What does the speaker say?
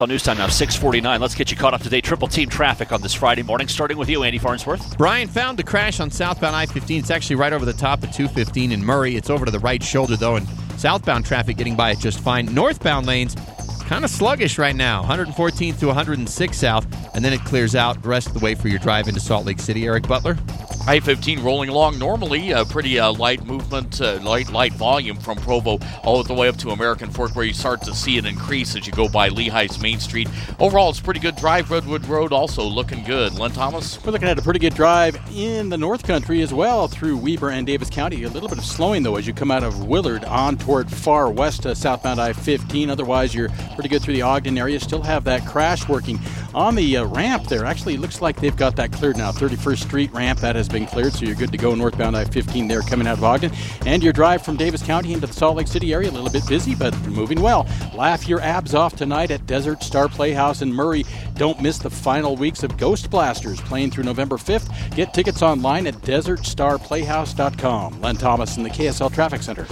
News time now, 6:49. Let's get you caught up to date. Triple team traffic on this Friday morning, starting with you, Andy Farnsworth. Brian, found the crash on southbound I-15. It's actually right over the top of 215 in Murray. It's over to the right shoulder, though, and southbound traffic getting by it just fine. Northbound lanes, kind of sluggish right now, 114th to 106 south, and then it clears out the rest of the way for your drive into Salt Lake City. Eric Butler? I-15 rolling along normally, pretty light movement, light volume from Provo all the way up to American Fork, where you start to see an increase as you go by Lehigh's Main Street. Overall, it's a pretty good drive. Redwood Road also looking good. Len Thomas? We're looking at a pretty good drive in the North Country as well through Weber and Davis County. A little bit of slowing, though, as you come out of Willard on toward far west southbound I-15. Otherwise, you're pretty good through the Ogden area. Still have that crash working on the ramp there. Actually, it looks like they've got that cleared now. 31st Street ramp, that has been cleared, so you're good to go northbound I-15 there coming out of Ogden. And your drive from Davis County into the Salt Lake City area, a little bit busy, but moving well. Laugh your abs off tonight at Desert Star Playhouse in Murray. Don't miss the final weeks of Ghost Blasters playing through November 5th. Get tickets online at desertstarplayhouse.com. Len Thomas in the KSL Traffic Center.